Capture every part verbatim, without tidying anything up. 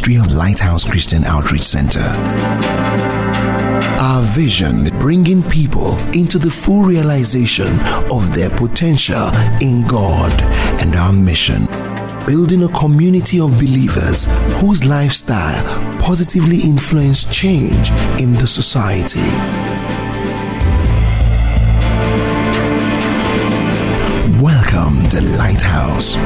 ministry of Lighthouse Christian Outreach Center. Our vision, bringing people into the full realization of their potential in God, and our mission, building a community of believers whose lifestyle positively influence change in the society. Welcome to Lighthouse.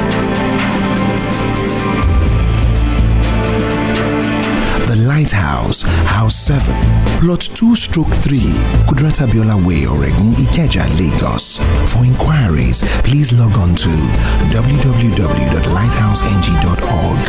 The Lighthouse, House seven, Plot two stroke three, Kudrata Biola Way, Oregon, Ikeja, Lagos. For inquiries, please log on to w w w dot lighthouse n g dot org.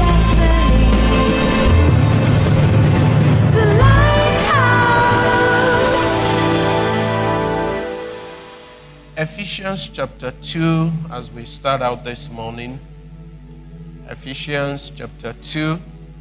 Ephesians chapter two, as we start out this morning. Ephesians chapter two.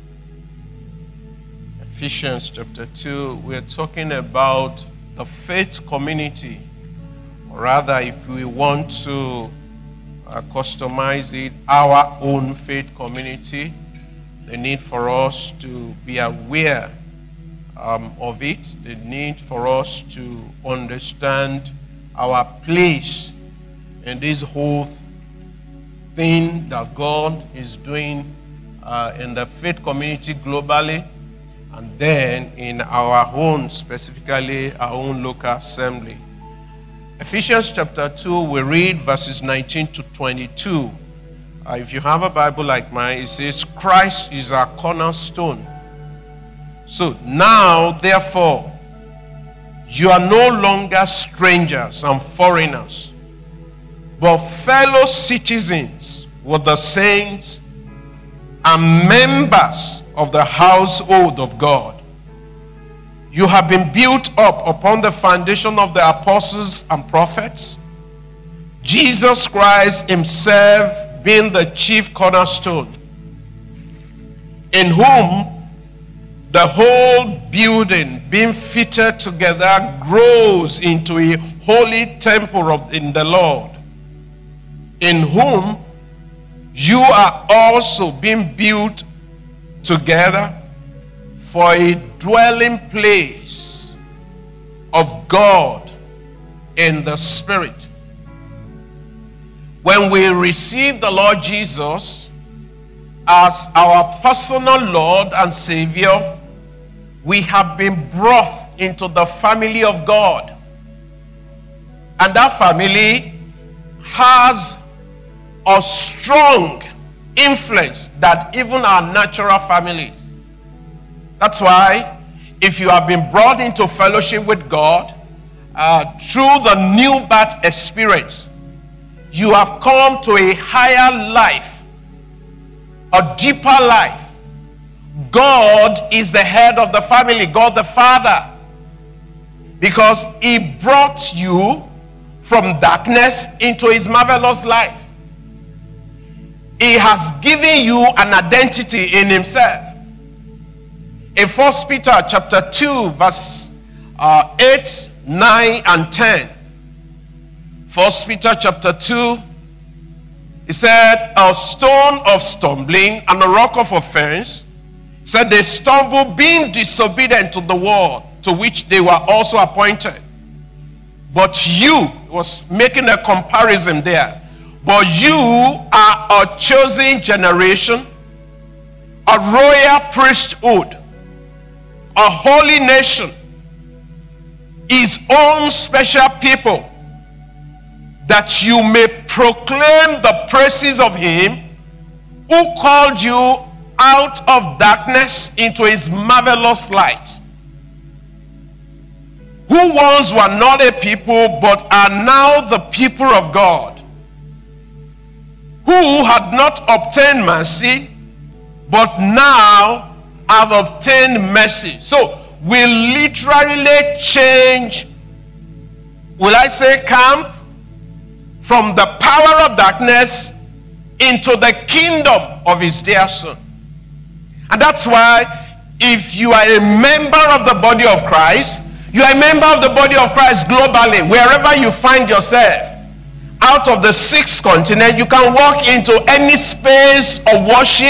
Ephesians chapter two, we're talking about the faith community. Or rather, if we want to uh, customize it, our own faith community, the need for us to be aware um, of it, the need for us to understand our place in this whole thing that God is doing uh, in the faith community globally, and then in our own, specifically our own local assembly. Ephesians chapter two, we read verses nineteen to twenty-two. Uh, if you have a Bible like mine, it says, Christ is our cornerstone. So now, therefore, you are no longer strangers and foreigners, but fellow citizens with the saints and members of the household of God. You have been built up upon the foundation of the apostles and prophets, Jesus Christ himself being the chief cornerstone, in whom the whole building being fitted together grows into a holy temple of, in the Lord, in whom you are also being built together for a dwelling place of God in the Spirit. When we receive the Lord Jesus as our personal Lord and Savior, we have been brought into the family of God. And that family has a strong influence that even our natural families. That's why if you have been brought into fellowship with God uh, through the new birth experience, you have come to a higher life, a deeper life. God is the head of the family, God the Father, because he brought you from darkness into his marvelous life. He has given you an identity in himself. In First Peter chapter two, verse uh, eight, nine, and ten. First Peter chapter two, he said, a stone of stumbling and a rock of offense. He said, they stumble being disobedient to the word to which they were also appointed. But you, was making a comparison there. But you are a chosen generation, a royal priesthood, a holy nation, his own special people, that you may proclaim the praises of him who called you out of darkness into his marvelous light, who once were not a people but are now the people of God, who had not obtained mercy, but now have obtained mercy. So we literally change, will I say camp, from the power of darkness into the kingdom of his dear son. And that's why if you are a member of the body of Christ, you are a member of the body of Christ globally, wherever you find yourself. Out of the sixth continent, you can walk into any space of worship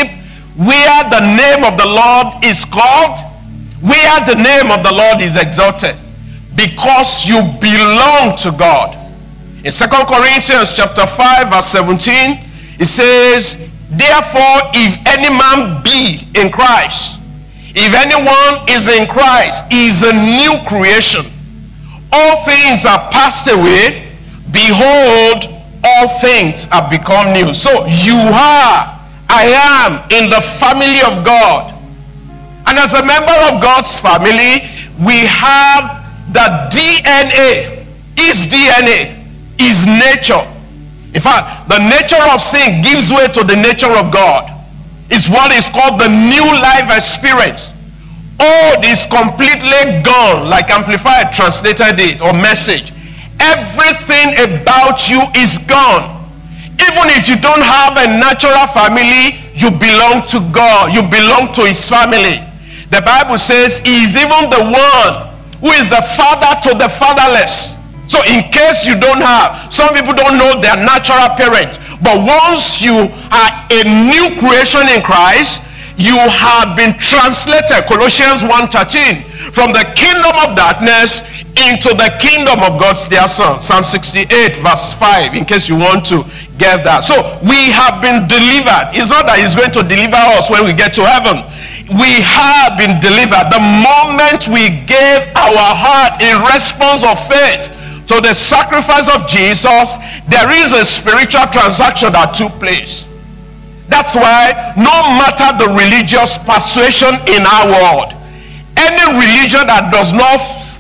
where the name of the Lord is called, where the name of the Lord is exalted, because you belong to God. In Second Corinthians chapter five verse seventeen, it says, therefore, if any man be in Christ, if anyone is in Christ, he is a new creation. All things are passed away. Behold, all things have become new. So you are, I am in the family of God. And as a member of God's family, we have the D N A. His D N A, his nature. In fact, the nature of sin gives way to the nature of God. It's what is called the new life experience. Old is completely gone, like Amplified translated it, or Message. Everything about you is gone. Even if you don't have a natural family, you belong to God. You belong to his family. The Bible says he is even the one who is the father to the fatherless. So in case you don't have, some people don't know their natural parent, but once you are a new creation in Christ, you have been translated, Colossians one thirteen, from the kingdom of darkness into the kingdom of God's dear son. Psalm sixty-eight verse five, in case you want to get that. So we have been delivered. It's not that he's going to deliver us when we get to heaven. We have been delivered. The moment we gave our heart in response of faith to the sacrifice of Jesus, there is a spiritual transaction that took place. That's why no matter the religious persuasion in our world, any religion that does not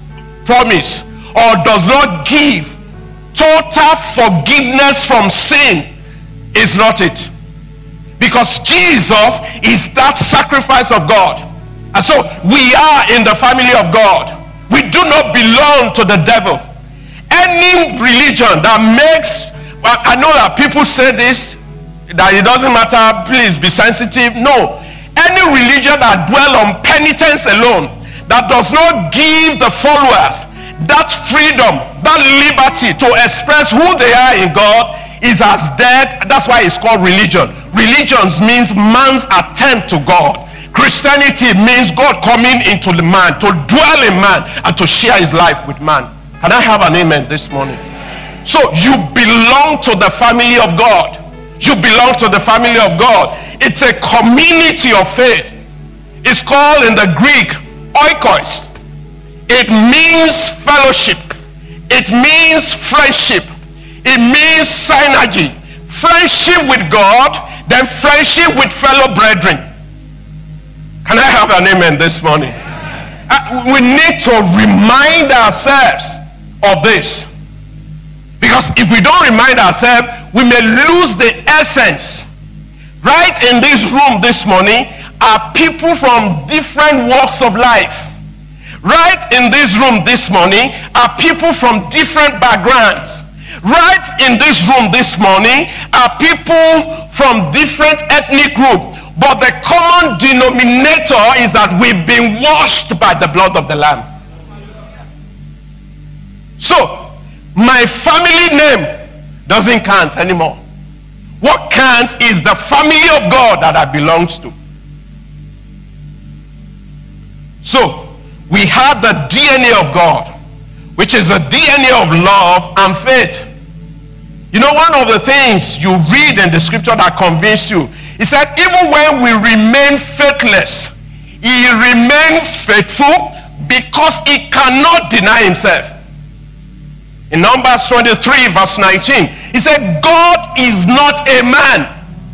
promise or does not give total forgiveness from sin is not it. Because Jesus is that sacrifice of God. And so we are in the family of God. We do not belong to the devil. Any religion that makes, well, I know that people say this, that it doesn't matter, please be sensitive. No. Any religion that dwells on penitence alone, that does not give the followers that freedom, that liberty to express who they are in God, is as dead. That's why it's called religion. Religion means man's attempt to God. Christianity means God coming into the man, to dwell in man, and to share his life with man. Can I have an amen this morning? So you belong to the family of God. You belong to the family of God. It's a community of faith. It's called in the Greek oikos. It means fellowship. It means friendship. It means synergy. Friendship with God, then friendship with fellow brethren. Can I have an amen this morning? Uh, we need to remind ourselves of this. Because if we don't remind ourselves, we may lose the essence. Right in this room this morning are people from different walks of life. Right in this room this morning are people from different backgrounds. Right in this room this morning are people from different ethnic groups. But the common denominator is that we've been washed by the blood of the Lamb. So, my family name doesn't count anymore. What counts is the family of God that I belong to. So, we have the D N A of God, which is the D N A of love and faith. You know, one of the things you read in the scripture that convinced you, he said, even when we remain faithless, he remained faithful because he cannot deny himself. In Numbers twenty-three verse nineteen, he said, God is not a man.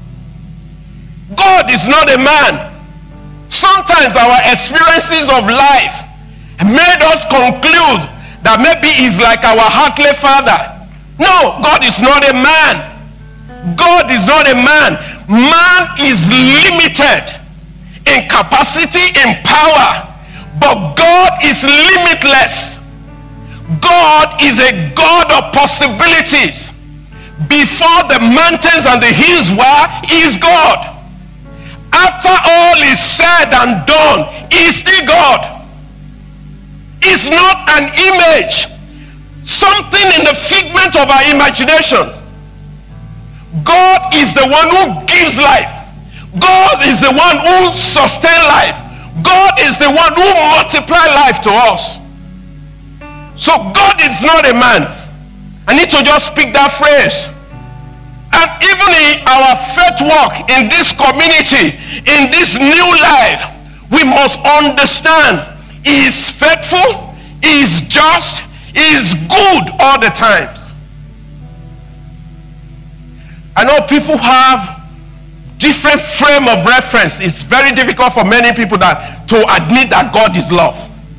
God is not a man. Sometimes our experiences of life made us conclude that maybe he's like our earthly father. No, God is not a man. God is not a man. Man is limited in capacity, in power, but God is limitless. God is a God of possibilities. Before the mountains and the hills were, he is God. After all is said and done, he is still God. It's not an image, something in the figment of our imagination. God is the one who gives life. God is the one who sustains life. God is the one who multiplies life to us. So God is not a man. I need to just speak that phrase. And even in our faith walk, in this community, in this new life, we must understand He is faithful, He is just, He is good all the times. I know people have different frame of reference. It's very difficult for many people that to admit that God is love.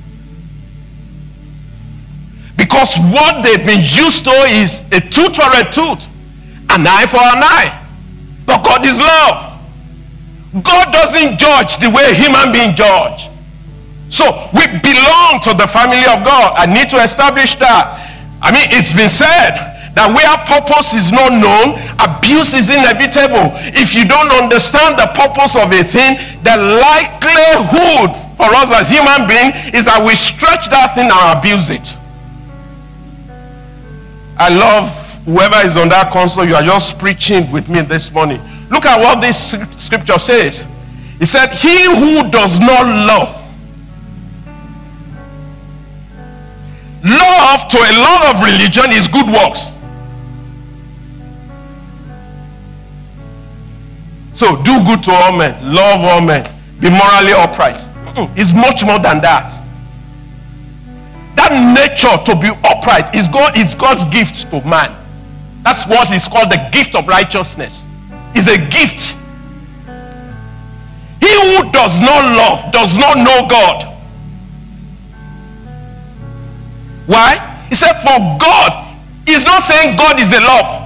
Because what they've been used to is a tooth for a tooth, an eye for an eye. But God is love. God doesn't judge the way human beings judge. So we belong to the family of God. I need to establish that. I mean, it's been said that where purpose is not known, abuse is inevitable. If you don't understand the purpose of a thing, the likelihood for us as human beings is that we stretch that thing and abuse it. I love whoever is on that console. You are just preaching with me this morning. Look at what this scripture says. It said, he who does not love. Love to a lot of religion is good works. So do good to all men, love all men, be morally upright. It's much more than that. That nature to be upright is God, is God's gift to man. That's what is called the gift of righteousness. It's a gift. He who does not love does not know God. Why? He said, for God, he's not saying God is a love.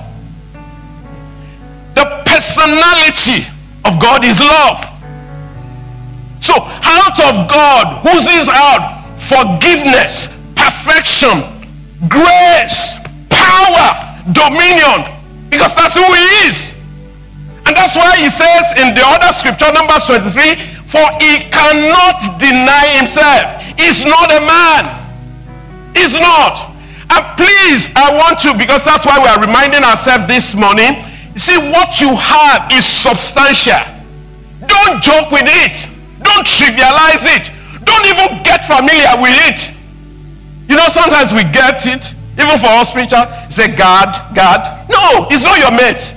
The personality of God is love. So out of God oozes out forgiveness, perfection, grace, power, dominion, because that's who he is. And that's why he says in the other scripture, Numbers twenty-three, for he cannot deny himself. He's not a man. He's not. And please, I want you, because that's why we are reminding ourselves this morning, you see, what you have is substantial. Don't joke with it. Don't trivialize it. Don't even get familiar with it. You know, sometimes we get it, even for us preachers, say, God, God. No, he's not your mate.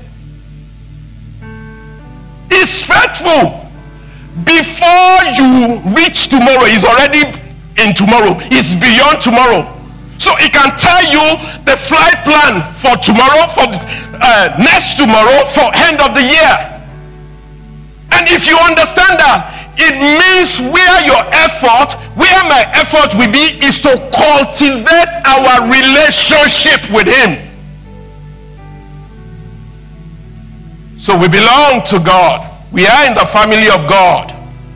He's faithful. Before you reach tomorrow, he's already in tomorrow. It's beyond tomorrow. So he can tell you the flight plan for tomorrow, for uh, next tomorrow, for end of the year. And if you understand that, it means where your effort, where my effort will be, is to cultivate our relationship with him. So we belong to God. We are in the family of God.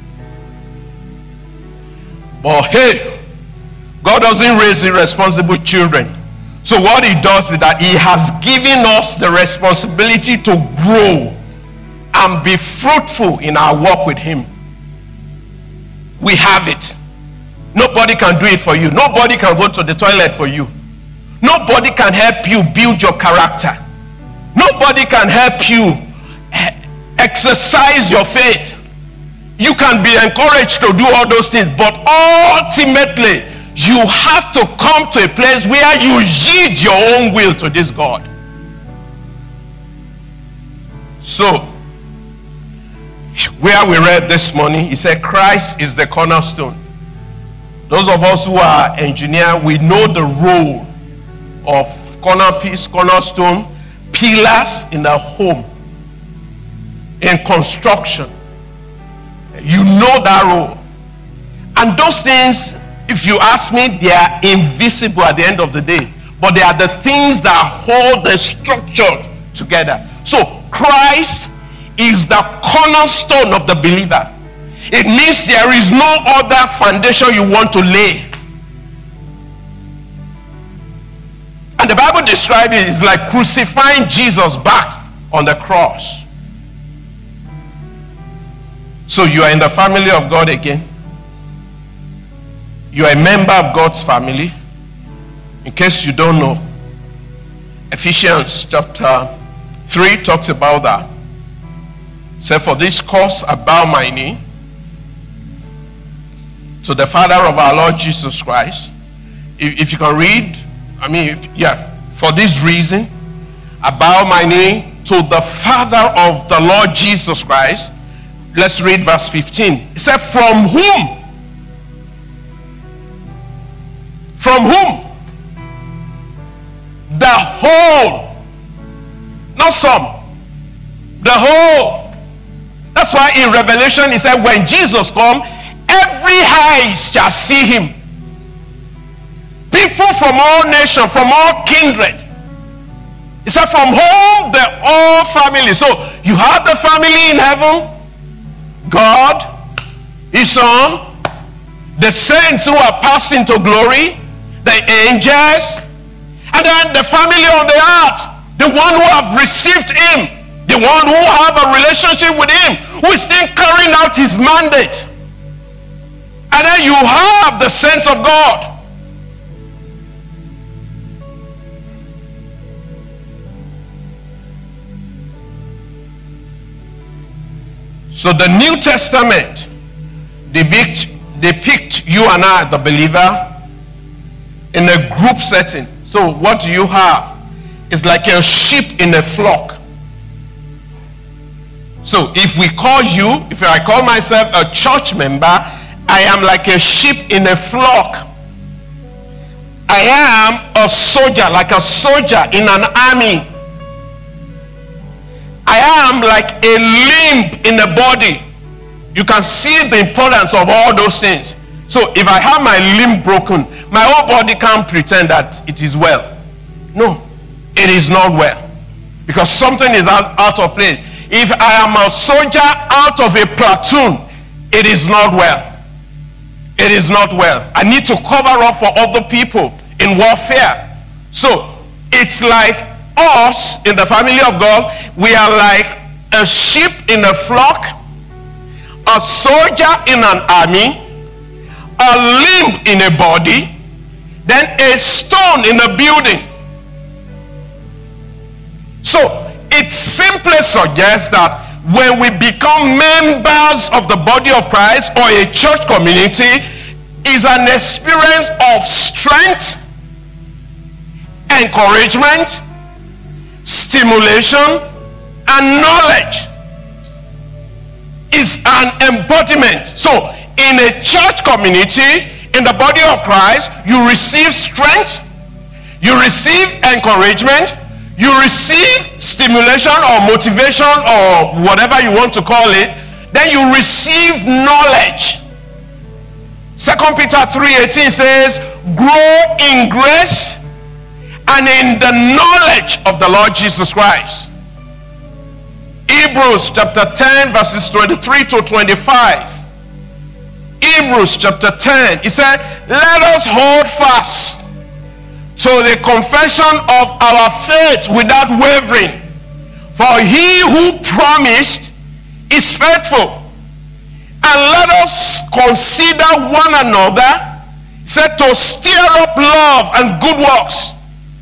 But hey, God doesn't raise irresponsible children. So what he does is that he has given us the responsibility to grow and be fruitful in our walk with him. We have it. Nobody can do it for you. Nobody can go to the toilet for you. Nobody can help you build your character. Nobody can help you exercise your faith. You can be encouraged to do all those things, but ultimately you have to come to a place where you yield your own will to this God. So, where we read this morning, he said Christ is the cornerstone. Those of us who are engineers, we know the role of cornerpiece, cornerstone, pillars in a home, in construction. You know that role. And those things, if you ask me, they are invisible at the end of the day. But they are the things that hold the structure together. So Christ is the cornerstone of the believer. It means there is no other foundation you want to lay. And the Bible describes it as like crucifying Jesus back on the cross. So you are in the family of God again. You are a member of God's family. In case you don't know, Ephesians chapter three talks about that. Say, for this cause I bow my knee to the Father of our Lord Jesus Christ. If, if you can read, I mean, if, yeah, for this reason, I bow my knee to the Father of the Lord Jesus Christ. Let's read verse fifteen. It said, from whom? From whom? The whole. Not some. The whole. That's why in Revelation it said, when Jesus comes, every eye shall see him. People from all nations, from all kindred. He said, from whom the whole family. So you have the family in heaven, God, his Son, the saints who are passed into glory, the angels, and then the family on the earth, the one who have received him, the one who have a relationship with him, who is still carrying out his mandate. And then you have the saints of God. So the New Testament depict, depict you and I, the believer, in a group setting. So what do you have? It's like a sheep in a flock. So if we call you, if I call myself a church member, I am like a sheep in a flock. I am a soldier, like a soldier in an army. I am like a limb in a body. You can see the importance of all those things. So if I have my limb broken, my whole body can't pretend that it is well. No, it is not well. Because something is out, out of place. If I am a soldier out of a platoon, it is not well. It is not well. I need to cover up for other people in warfare. So it's like us in the family of God, we are like a sheep in a flock, a soldier in an army, a limb in a body, then a stone in a building. So it simply suggests that when we become members of the body of Christ or a church community, is an experience of strength, encouragement, stimulation, and knowledge. Is an embodiment. So in a church community, in the body of Christ, you receive strength, you receive encouragement, you receive stimulation or motivation or whatever you want to call it, then you receive knowledge. Second Peter three eighteen says, grow in grace and in the knowledge of the Lord Jesus Christ. Hebrews chapter ten verses twenty-three to twenty-five. Hebrews chapter ten, he said, let us hold fast to the confession of our faith without wavering. For he who promised is faithful. And let us consider one another, said, to stir up love and good works,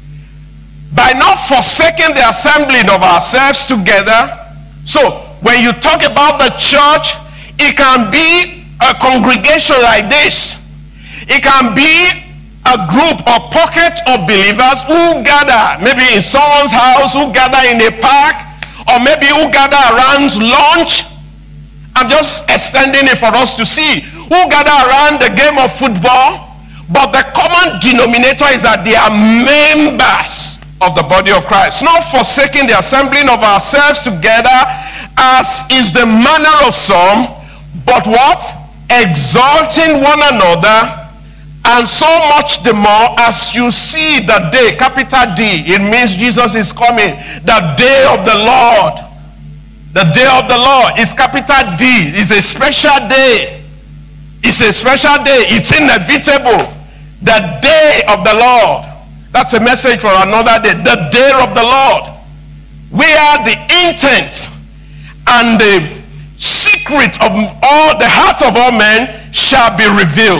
by not forsaking the assembling of ourselves together. So when you talk about the church, it can be a congregation like this. It can be a group or pocket of believers who gather maybe in someone's house, who gather in a park, or maybe who gather around lunch. I'm just extending it for us to see. Who gather around the game of football, but the common denominator is that they are members of the body of Christ. Not forsaking the assembling of ourselves together, as is the manner of some, but what? Exalting one another, and so much the more as you see the day, capital D, it means Jesus is coming. The day of the Lord. The day of the Lord is capital D. It's a special day. It's a special day. It's inevitable. The day of the Lord. That's a message for another day. The day of the Lord. Where the intent and the secret of all the heart of all men shall be revealed.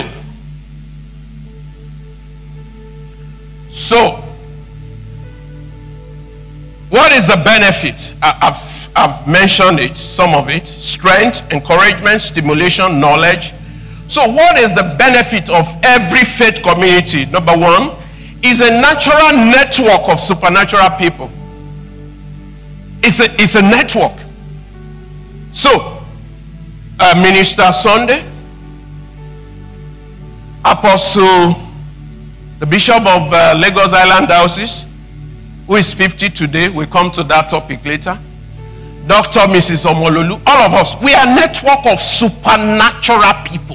So, what is the benefit? I, I've, I've mentioned it, some of it. Strength, encouragement, stimulation, knowledge. So what is the benefit of every faith community? Number one, is a natural network of supernatural people. It's a, it's a network. So, uh, Minister Sunday, Apostle, the Bishop of uh, Lagos Island Diocese, who is fifty today, we'll come to that topic later. Doctor Missus Omololu, all of us, we are a network of supernatural people.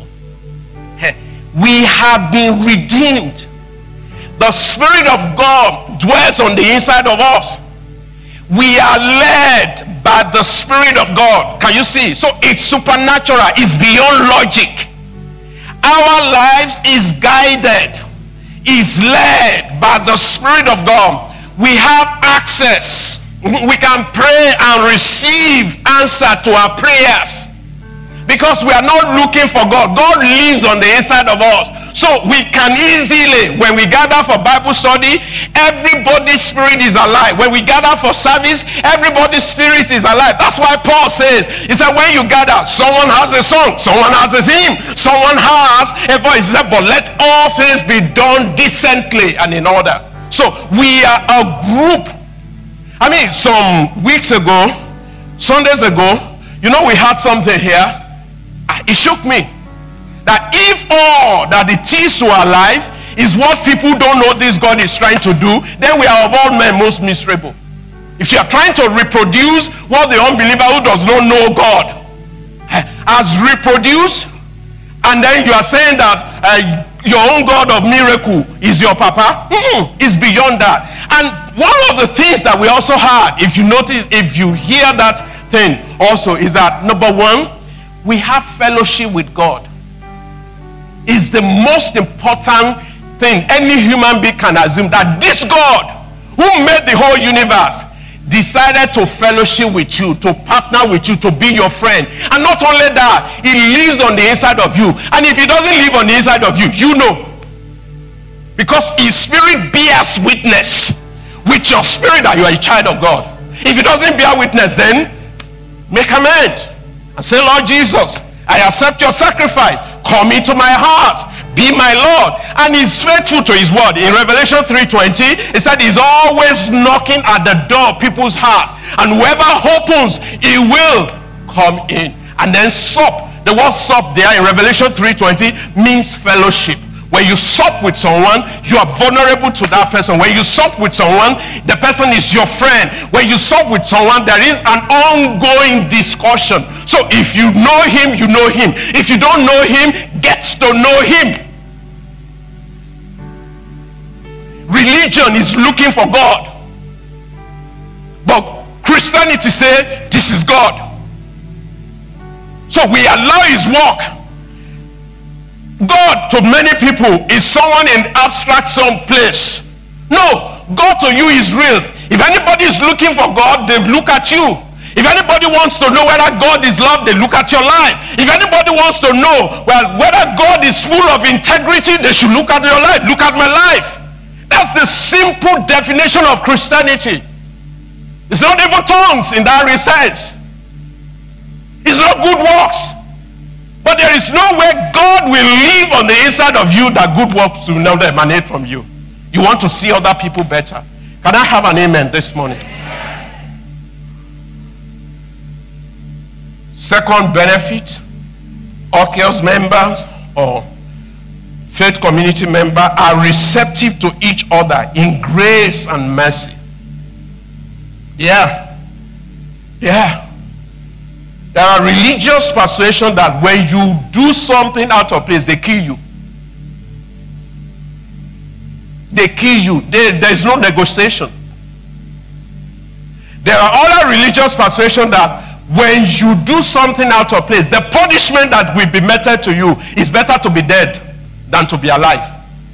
We have been redeemed. The Spirit of God dwells on the inside of us. We are led by the Spirit of God. Can you see? So it's supernatural. It's beyond logic. Our lives is guided, is led by the Spirit of God. We have access. We can pray and receive answer to our prayers. Because we are not looking for God. God lives on the inside of us. So we can easily, when we gather for Bible study, everybody's spirit is alive. When we gather for service, everybody's spirit is alive. That's why Paul says, he said, when you gather, someone has a song, someone has a hymn, someone has a voice. He said, but let all things be done decently and in order. So we are a group. I mean, some weeks ago, Sundays ago, you know, we had something here. It shook me that if all that it is to our life is what people don't know this God is trying to do, then we are of all men most miserable. If you are trying to reproduce what the unbeliever who does not know God has reproduced, and then you are saying that uh, your own God of miracle is your papa, mm-mm, it's beyond that. And one of the things that we also had, if you notice, if you hear that thing also, is that number one, we have fellowship with God. It's the most important thing any human being can assume, that this God who made the whole universe decided to fellowship with you, to partner with you, to be your friend. And not only that, he lives on the inside of you. And if he doesn't live on the inside of you, you know. Because his spirit bears witness with your spirit that you are a child of God. If he doesn't bear witness, then make amends. And say, Lord Jesus, I accept your sacrifice. Come into my heart. Be my Lord. And he's faithful to his word. In Revelation three twenty, he said he's always knocking at the door of people's heart. And whoever opens, he will come in. And then sup. The word sup there in Revelation three twenty means fellowship. When you sup with someone, you are vulnerable to that person. When you sup with someone, the person is your friend. When you sup with someone, there is an ongoing discussion. So if you know him, you know him. If you don't know him, get to know him. Religion is looking for God. But Christianity says, this is God. So we allow his work. God to many people is someone in abstract some place. No, God to you is real. If anybody is looking for God, they look at you. If anybody wants to know whether God is love, they look at your life. If anybody wants to know, well, whether God is full of integrity, they should look at your life. Look at my life. That's the simple definition of Christianity. It's not even tongues in that sense. It's not good works. But there is no way God will live on the inside of you that good works will not emanate from you. You want to see other people better. Can I have an amen this morning? Second benefit, O C L S members or faith community members are receptive to each other in grace and mercy. Yeah. Yeah. There are religious persuasions that when you do something out of place, they kill you. They kill you. They, there is no negotiation. There are other religious persuasions that when you do something out of place, the punishment that will be meted to you is better to be dead than to be alive.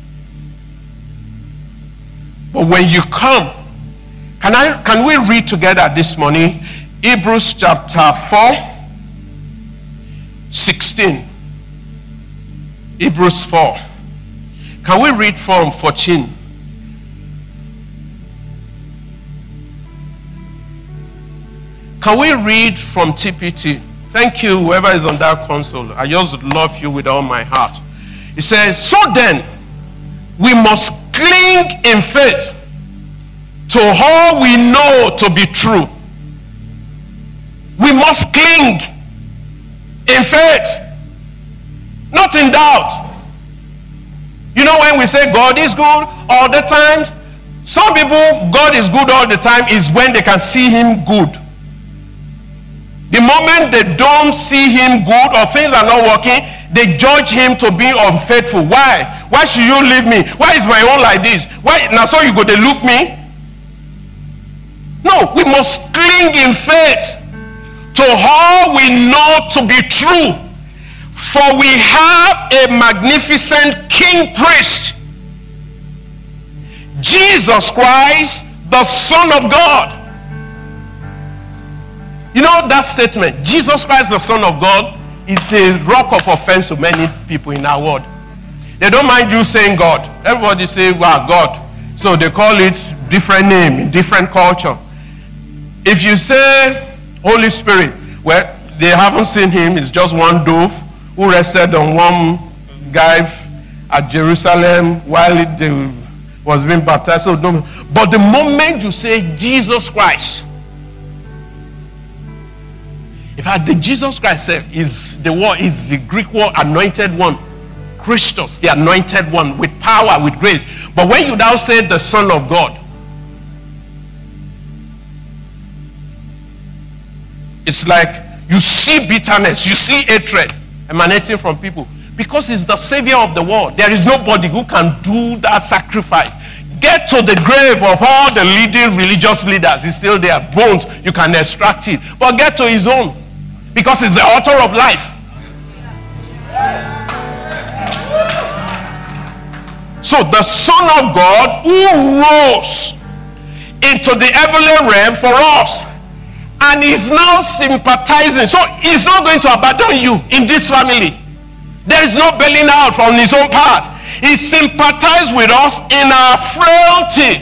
But when you come, can I can we read together this morning Hebrews chapter four, sixteen. Hebrews four. Can we read from fourteen? Can we read from T P T? Thank you, whoever is on that console. I just love you with all my heart. It says, so then, we must cling in faith to all we know to be true. We must cling in faith, not in doubt. You know, when we say God is good all the time, some people, God is good all the time is when they can see him good. The moment they don't see him good or things are not working, they judge him to be unfaithful. Why? Why should you leave me? Why is my own like this? Why now so you go to look me? No, we must cling in faith to all we know to be true. For we have a magnificent king priest, Jesus Christ, the Son of God. You know that statement, Jesus Christ, the Son of God, is a rock of offense to many people in our world. They don't mind you saying God. Everybody say, wow, God. So they call it different name in different culture. If you say Holy Spirit, well, they haven't seen him. It's just one dove who rested on one guy at Jerusalem while it was being baptized. So, but the moment you say Jesus Christ, in fact, the Jesus Christ is the word is the Greek word anointed one, Christos, the anointed one, with power, with grace. But when you now say the Son of God, it's like you see bitterness, you see hatred emanating from people because it's the Savior of the world. There is nobody who can do that sacrifice. Get to the grave of all the leading religious leaders. It's still there. Bones, you can extract it. But get to his own. Because he's the author of life. So the Son of God who rose into the heavenly realm for us and is now sympathizing. So he's not going to abandon you in this family. There is no bailing out from his own part. He sympathized with us in our frailty.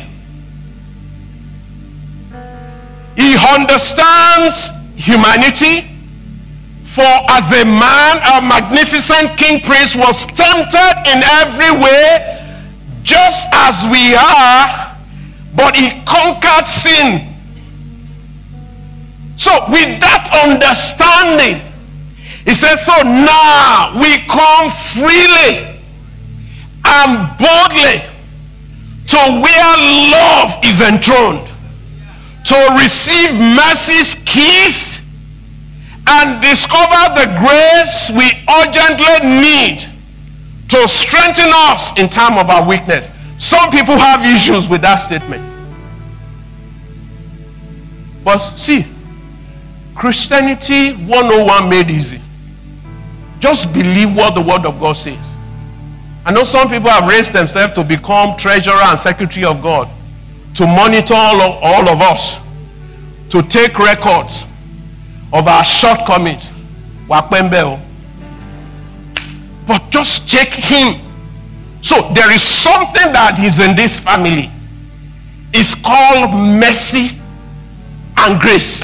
He understands humanity. For as a man, a magnificent king priest was tempted in every way, just as we are, but he conquered sin. So with that understanding, he says, so now we come freely and boldly to where love is enthroned, to receive mercy's keys and discover the grace we urgently need to strengthen us in time of our weakness. Some people have issues with that statement. But see, Christianity one oh one made easy. Just believe what the Word of God says. I know some people have raised themselves to become treasurer and secretary of God, to monitor all of, all of us, to take records of our shortcomings. But just check him. So there is something that is in this family. It's called mercy and grace.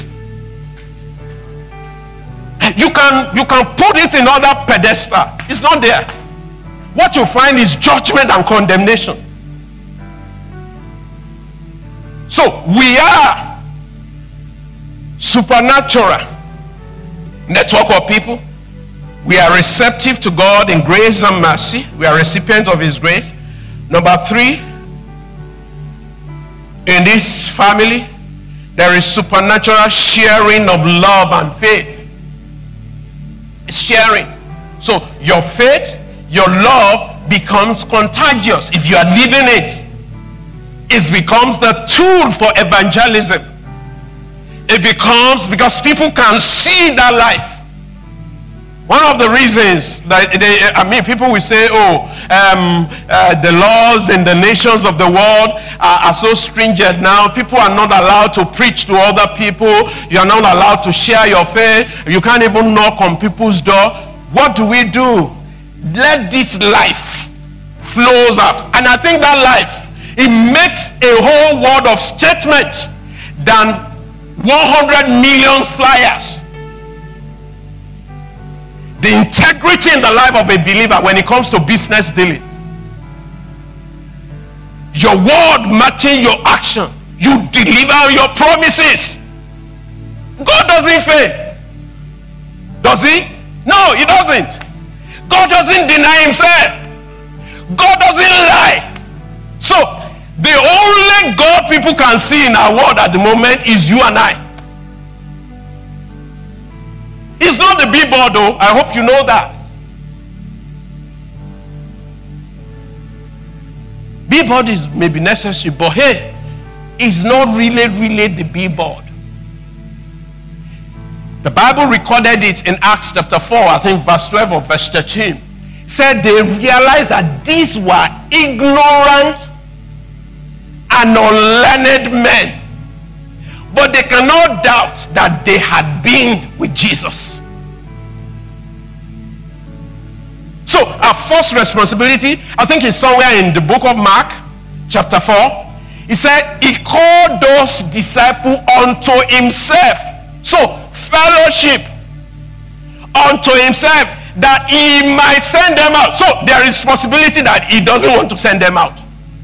You can, you can put it in other pedestal. It's not there. What you find is judgment and condemnation. So we are supernatural network of people. We are receptive to God in grace and mercy. We are recipients of his grace. Number three, in this family, there is supernatural sharing of love and faith. It's sharing. So your faith, your love becomes contagious. If you are living it, it becomes the tool for evangelism. It becomes, because people can see that life. One of the reasons that they, I mean, people will say, oh, um, uh, the laws in the nations of the world are, are so stringent now. People are not allowed to preach to other people. You are not allowed to share your faith. You can't even knock on people's door. What do we do? Let this life flows out. And I think that life, it makes a whole world of statement than one hundred million flyers. The integrity in the life of a believer when it comes to business dealings. Your word matching your action. You deliver your promises. God doesn't fail. Does he? No, he doesn't. God doesn't deny himself. God doesn't lie. So, the only God people can see in our world at the moment is you and I. It's not the billboard though. I hope you know that. Billboard is maybe necessary, but hey, it's not really, really the billboard. The Bible recorded it in Acts chapter four, I think verse twelve or verse thirteen. It said they realized that these were ignorant and unlearned men. But they cannot doubt that they had been with Jesus. So our first responsibility, I think it's somewhere in the book of Mark, chapter four. He said he called those disciples unto himself. So fellowship unto himself, that he might send them out. So there is possibility that he doesn't want to send them out.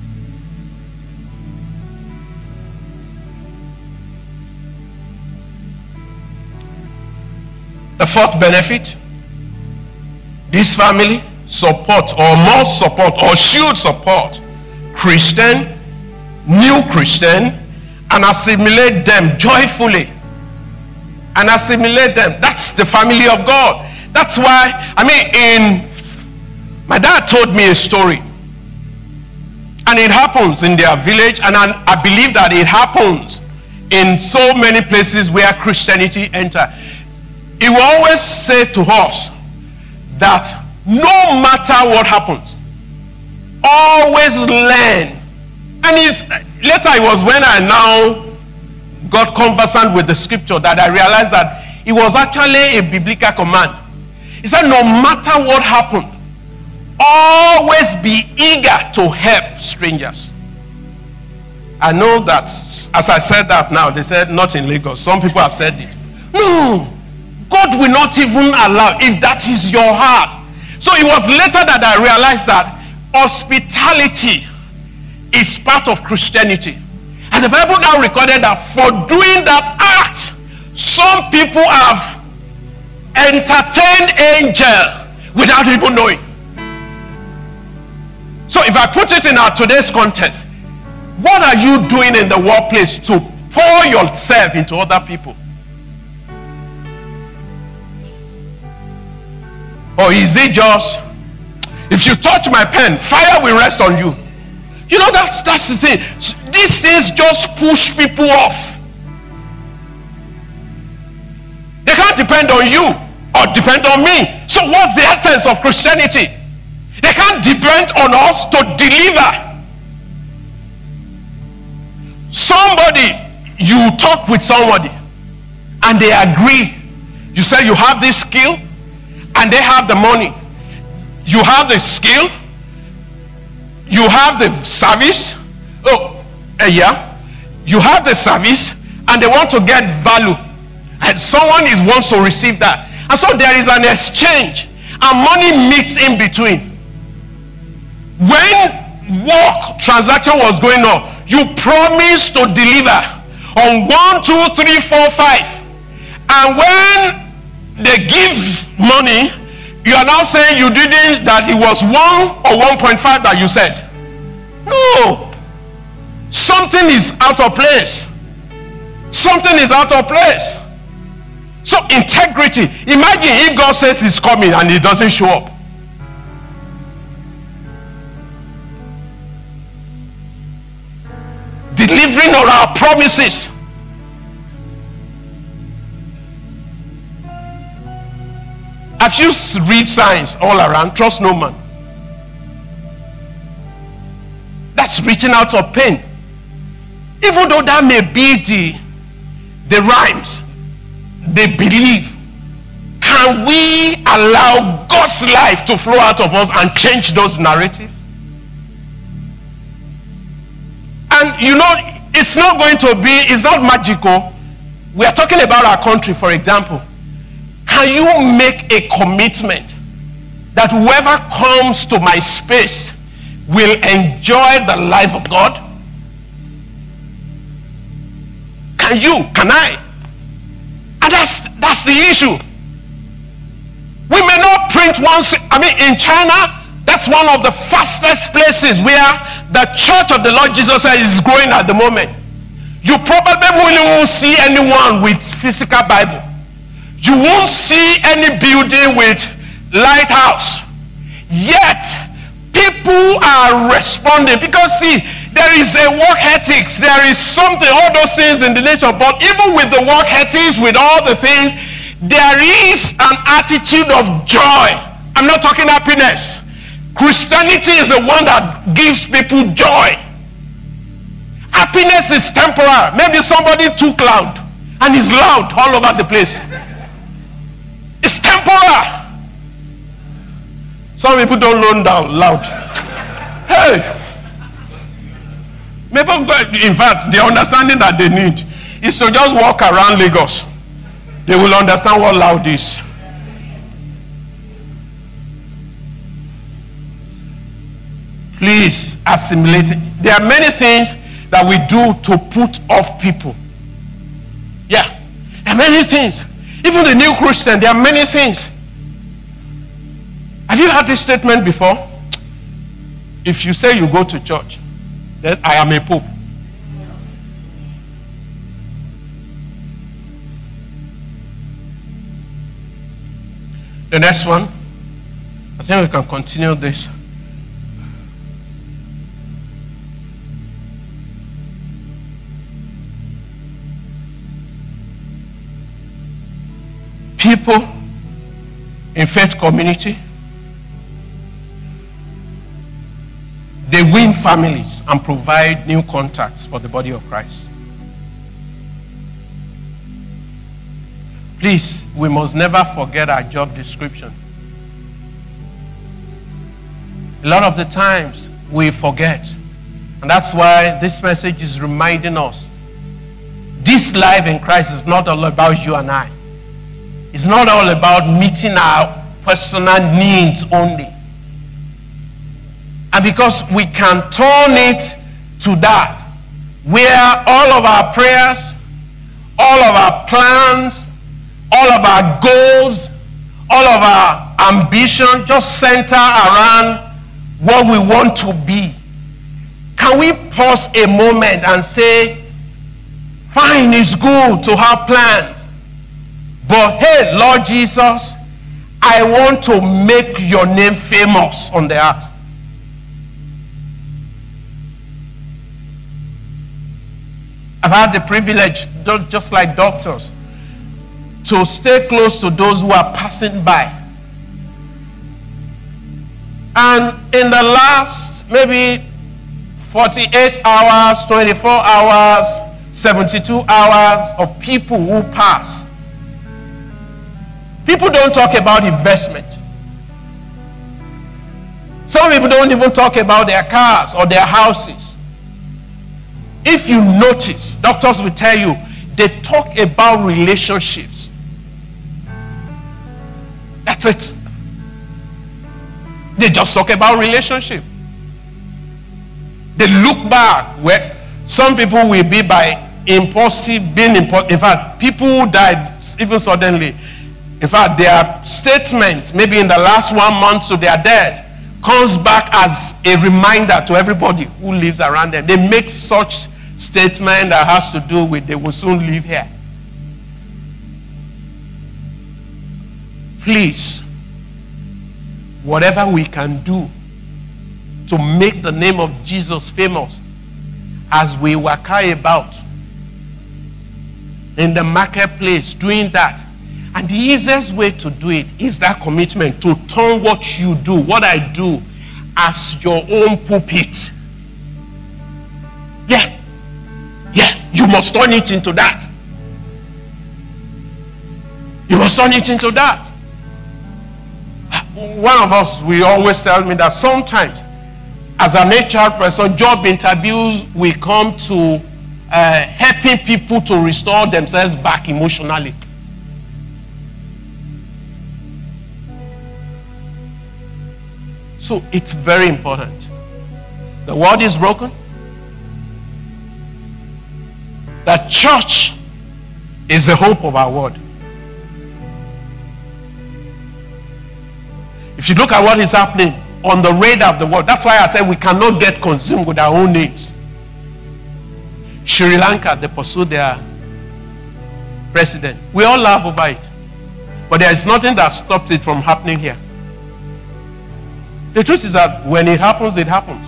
The fourth benefit, this family support or must support or should support Christian, new Christian, and assimilate them joyfully. And assimilate them. That's the family of God. That's why, I mean, in my dad told me a story. And it happens in their village, and I, I believe that it happens in so many places where Christianity enters. He will always say to us that no matter what happens, always learn. And it's, later it was when I now got conversant with the scripture that I realized that it was actually a biblical command. He said, no matter what happened, always be eager to help strangers. I know that, as I said that now, they said not in Lagos. Some people have said it. No. God will not even allow, if that is your heart. So it was later that I realized that hospitality is part of Christianity. And the Bible now recorded that for doing that act, some people have entertained angels without even knowing. So if I put it in our today's context, what are you doing in the workplace to pour yourself into other people? Or is it just, if you touch my pen, fire will rest on you? You know, that's, that's the thing. These things just push people off. They can't depend on you or depend on me. So what's the essence of Christianity? They can't depend on us to deliver. Somebody, you talk with somebody and they agree. You say you have this skill, and they have the money. You have the skill. You have the service. Oh, uh, yeah. You have the service, and they want to get value. And someone is wants to receive that. And so there is an exchange, and money meets in between. When work transaction was going on, you promised to deliver on one, two, three, four, five. And when they give money, you are now saying you didn't, that it was one or one point five that you said. No. Something is out of place. Something is out of place. So integrity. Imagine if God says he's coming and he doesn't show up. Delivering on our promises. If you read signs all around, trust no man. That's reaching out of pain. Even though that may be the, the rhymes, they believe. Can we allow God's life to flow out of us and change those narratives? And you know, it's not going to be, it's not magical. We are talking about our country, for example. Can you make a commitment that whoever comes to my space will enjoy the life of God? Can you? Can I? And that's that's the issue. We may not print one. I mean, in China, that's one of the fastest places where the Church of the Lord Jesus is growing at the moment. You probably won't see anyone with physical Bible. You won't see any building with lighthouse. Yet, people are responding because, see, there is a work ethics. There is something, all those things in the nature. But even with the work ethics, with all the things, there is an attitude of joy. I'm not talking happiness. Christianity is the one that gives people joy. Happiness is temporal. Maybe somebody too loud and is loud all over the place. It's temporal. Some people don't learn down loud. Hey. Maybe, in fact, the understanding that they need is to just walk around Lagos. They will understand what loud is. Please assimilate it. There are many things that we do to put off people. Yeah. There are many things. Even the new Christian, there are many things. Have you heard this statement before? If you say you go to church, then I am a pope. The next one, I think we can continue this. People in faith community, they win families and provide new contacts for the body of Christ. Please, we must never forget our job description. A lot of the times we forget. And that's why this message is reminding us. This life in Christ is not all about you and I. It's not all about meeting our personal needs only. And because we can turn it to that, where all of our prayers, all of our plans, all of our goals, all of our ambition just center around what we want to be. Can we pause a moment and say, fine, it's good to have plans, but hey, Lord Jesus, I want to make your name famous on the earth. I've had the privilege, just like doctors, to stay close to those who are passing by. And in the last maybe forty-eight hours, twenty-four hours, seventy-two hours of people who pass, people don't talk about investment. Some people don't even talk about their cars or their houses. If you notice, doctors will tell you, they talk about relationships. That's it. They just talk about relationship. They look back where some people will be by impulsive, being impulsive. In fact, people who died even suddenly, in fact, their statement, maybe in the last one month to their death, comes back as a reminder to everybody who lives around them. They make such statement that has to do with they will soon leave here. Please, whatever we can do to make the name of Jesus famous as we work about in the marketplace, doing that. And the easiest way to do it is that commitment to turn what you do, what I do, as your own pulpit. Yeah. Yeah. You must turn it into that. You must turn it into that. One of us will always tell me that sometimes, as an H R person, job interviews will come to uh, helping people to restore themselves back emotionally. So it's very important. The world is broken. The church is the hope of our world. If you look at what is happening on the radar of the world, that's why I said we cannot get consumed with our own needs. Sri Lanka, they pursue their president. We all laugh over it. But there is nothing that stopped it from happening here. The truth is that when it happens, it happens.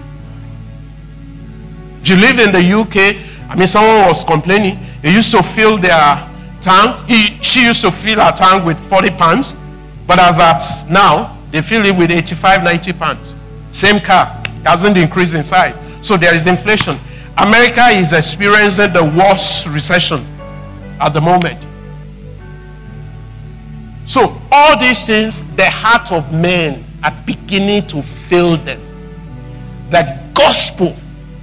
If you live in the U K, I mean, someone was complaining. They used to fill their tank. He, she used to fill her tank with forty pounds. But as at now, they fill it with eighty-five, ninety pounds. Same car. It hasn't increased in size. So there is inflation. America is experiencing the worst recession at the moment. So all these things, the heart of men are beginning to fail them. The gospel,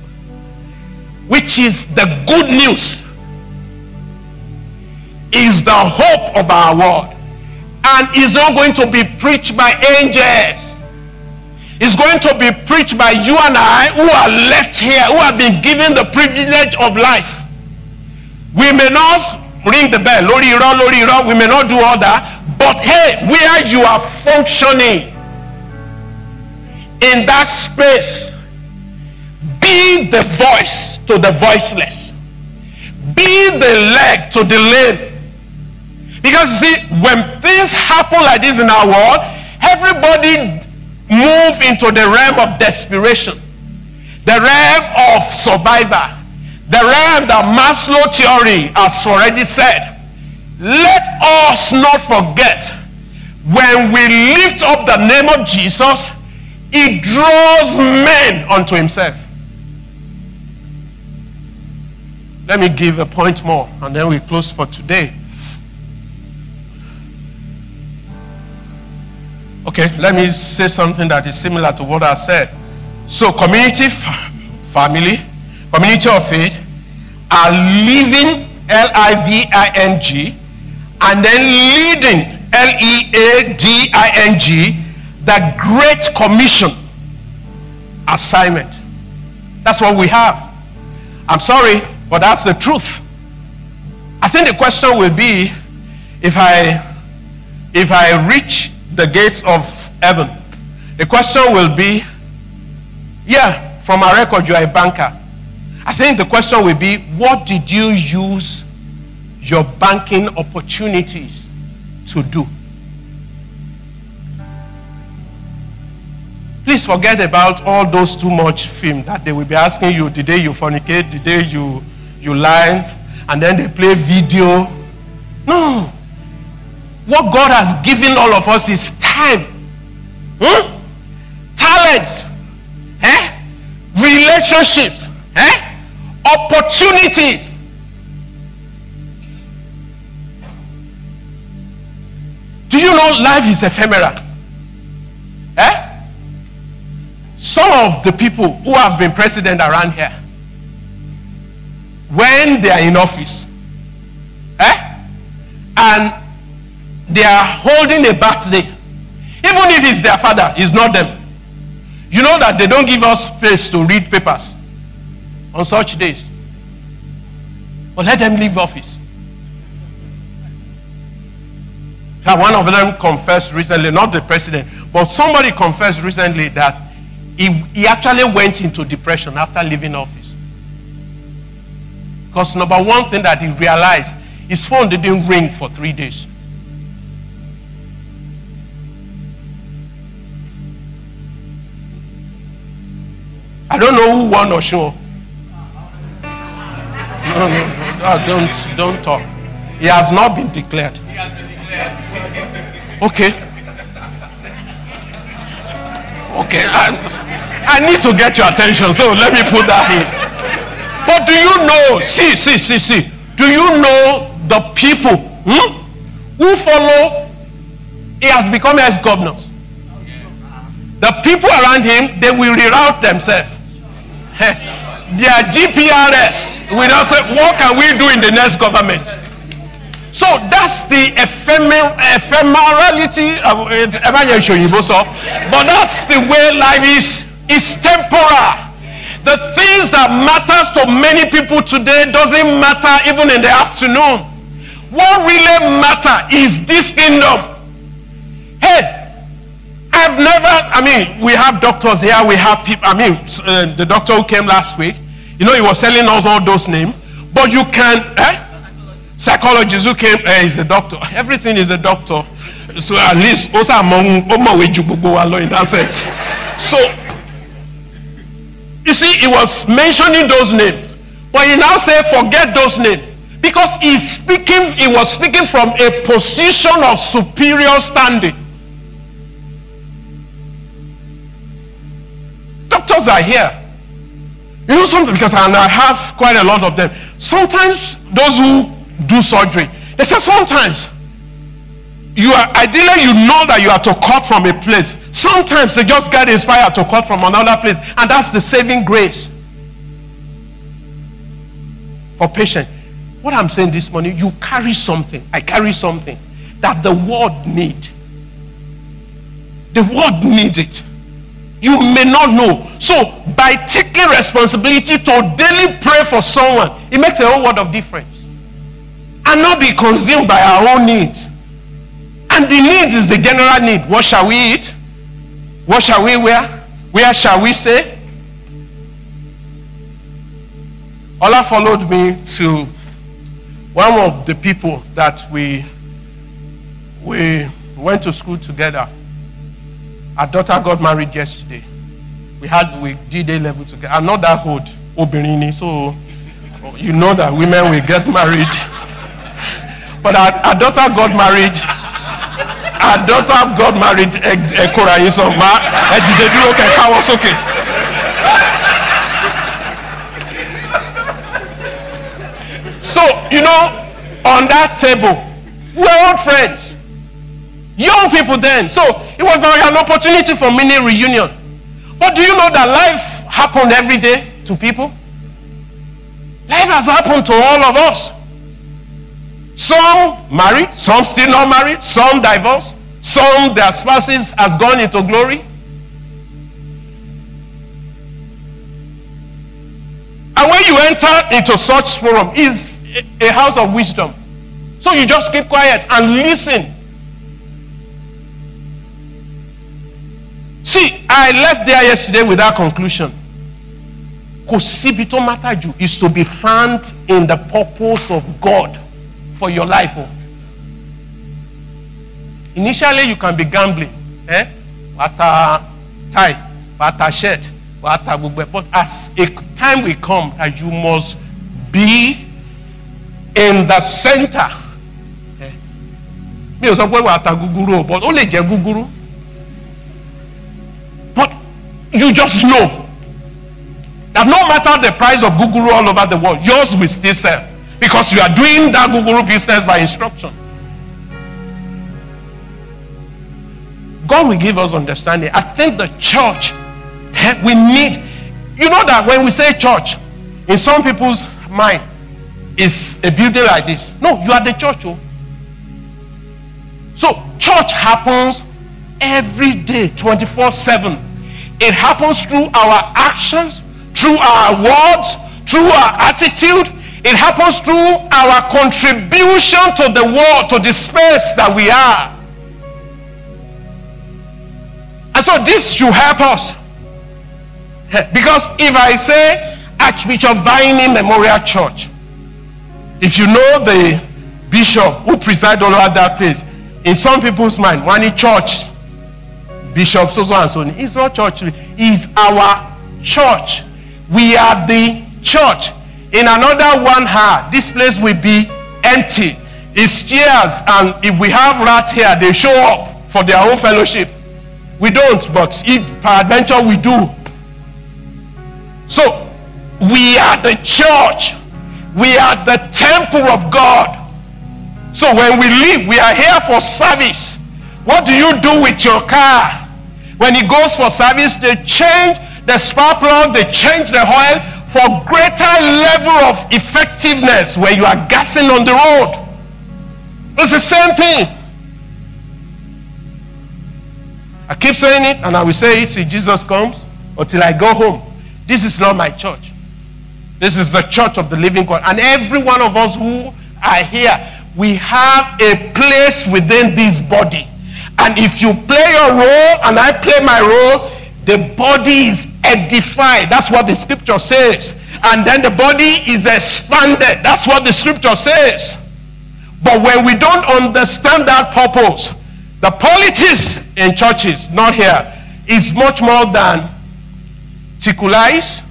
which is the good news, is the hope of our world, and is not going to be preached by angels. It's going to be preached by you and I, who are left here, who have been given the privilege of life. We may not ring the bell, lori ro, lori ro, we may not do all that, but hey, where you are functioning in that space, be the voice to the voiceless. Be the leg to the lame. Because see, when things happen like this in our world, everybody move into the realm of desperation, the realm of survivor, the realm that Maslow theory has already said. Let us not forget, when we lift up the name of Jesus, he draws men unto himself. Let me give a point more, and then we close for today. Okay, let me say something that is similar to what I said. So, community, f- family, community of faith are living, L I V I N G, and then leading, L E A D I N G, the Great Commission assignment. That's what we have. I'm sorry, but that's the truth. I think the question will be, if I if I reach the gates of heaven, the question will be, yeah, from our record you are a banker. I think the question will be, what did you use your banking opportunities to do? Please forget about all those too much film that they will be asking you, the day you fornicate, the day you you lie, and then they play video. No. What God has given all of us is time, hmm? talent, eh? relationships, eh? opportunities. Do you know life is ephemeral? Eh? Some of the people who have been president around here, when they are in office, eh? and they are holding a birthday, even if it's their father, it's not them. You know that they don't give us space to read papers on such days. But let them leave office. One of them confessed recently, not the president, but somebody confessed recently that he, he actually went into depression after leaving office. Because number one thing that he realized, his phone didn't ring for three days. I don't know who won or show. No, no, no, don't, don't talk. He has not been declared. He has been declared. Okay. Okay, I, I need to get your attention, so let me put that in. But do you know, see, see, see, see, do you know the people hmm, who follow, he has become ex-governors. The people around him, they will reroute themselves. their G P R S. We don't say, what can we do in the next government? So that's the ephemer- ephemerality of it. But that's the way life is. It's temporal. The things that matters to many people today doesn't matter even in the afternoon. What really matters is this kingdom. Hey, I've never, I mean, we have doctors here, we have people, I mean, uh, the doctor who came last week, you know, he was telling us all those names, but you can, eh? Psychologist who came, eh, is a doctor. Everything is a doctor. So at least, also among, in that sense. So, you see, he was mentioning those names, but he now said, forget those names. Because he's speaking, he was speaking from a position of superior standing. Doctors are here. You know something, because I have quite a lot of them. Sometimes those who do surgery, they say sometimes you are, ideally you know that you are to cut from a place. Sometimes they just get inspired to cut from another place, and that's the saving grace for patient. What I'm saying this morning, you carry something, I carry something that the world need. The world needs it. You may not know. So by taking responsibility to daily pray for someone, it makes a whole world of difference. And not be consumed by our own needs. And the needs is the general need. What shall we eat? What shall we wear? Where shall we stay? Ola followed me to one of the people that we we went to school together. Our daughter got married yesterday. We had we did A level together. I'm not that old, Obirini, so you know that women will get married. But our, our daughter got married. Our daughter got married. Okay. So, you know, on that table, we were old friends. Young people then. So, it was like an opportunity for mini reunion. But do you know that life happened every day to people? Life has happened to all of us. Some married, some still not married, some divorced, some their spouses has gone into glory. And when you enter into such forum, is a house of wisdom. So you just keep quiet and listen. See, I left there yesterday with that conclusion. Kosibito mataju is to be found in the purpose of God for your life. Oh. Initially, you can be gambling. Eh? Wata tie, wata shirt, wata bugbe. But as a time will come that you must be in the center. Me o sọ pé wata guguru, but only je guguru. But you just know that no matter the price of guguru all over the world, yours will still sell. Because you are doing that guguru business by instruction. God will give us understanding. I think the church, we need, you know that when we say church, in some people's mind, it's a building like this. No, you are the church. Oh. So, church happens every day, twenty-four seven. It happens through our actions, through our words, through our attitude. It happens through our contribution to the world, to the space that we are. And so this should help us. Because if I say Archbishop Vianney Memorial Church, if you know the bishop who presides over that place, in some people's mind, one in church, bishop so and so, it's not church, it's our church. We are the church. In another one hour, this place will be empty. It's chairs, and if we have rats here, they show up for their own fellowship. We don't, but if peradventure we do. So, we are the church. We are the temple of God. So when we leave, we are here for service. What do you do with your car? When it goes for service, they change the spark plug, they change the oil for greater level of effectiveness when you are gassing on the road. It's the same thing. I keep saying it, and I will say it till Jesus comes or till I go home. This is not my church. This is the church of the living God. And every one of us who are here, we have a place within this body. And if you play your role and I play my role, the body is edified. That's what the scripture says. And then the body is expanded. That's what the scripture says. But when we don't understand that purpose, the politics in churches, not here, is much more than secularize,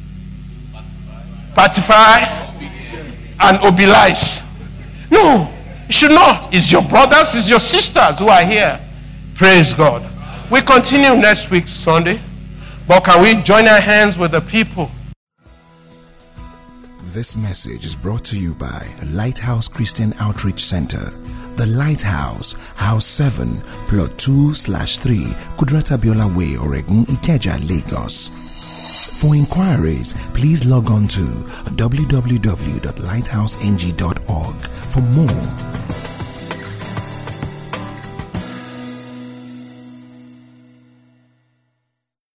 pacify, and mobilize. No, it should not. It's your brothers, it's your sisters who are here. Praise God. We continue next week, Sunday. But can we join our hands with the people? This message is brought to you by Lighthouse Christian Outreach Center. The Lighthouse, House seven, Plot two slash three, Kudrata Biola Way, Oregun, Ikeja, Lagos. For inquiries, please log on to w w w dot lighthouse n g dot org for more.